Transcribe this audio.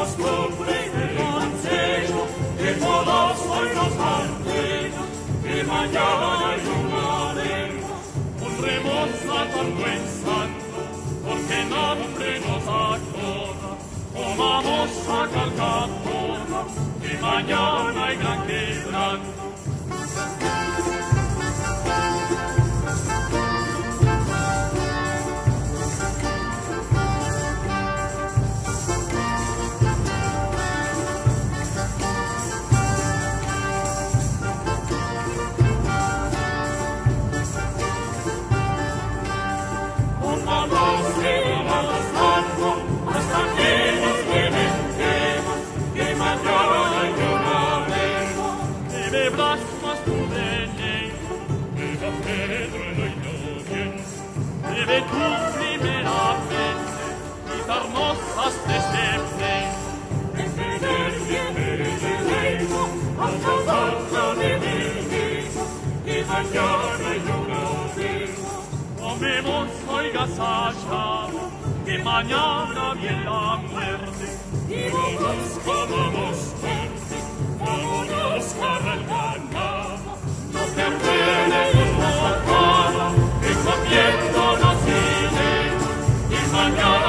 costumbre y el consejo de todos hoy nos mantenga, que mañana ayudaremos, honremos a tan buen santo, porque en hambre nos acorda, comamos a calcapona, que mañana hay gran quebranto. Hasta que nos levantemos, que mañana ayudaremos. Debe blasmas tu veneno, debe Pedro en la inocencia, debe tú primeramente quitarnos hasta este pleno. Desde el reino, hasta salsa de vivimos, que mañana ayudaremos. Comemos hoy gasalla, que mañana viene la muerte. Y vamos, comamos fuerte, vámonos para el ganado. No te apenes nuestra cara, que comiendo nos iremos, y mañana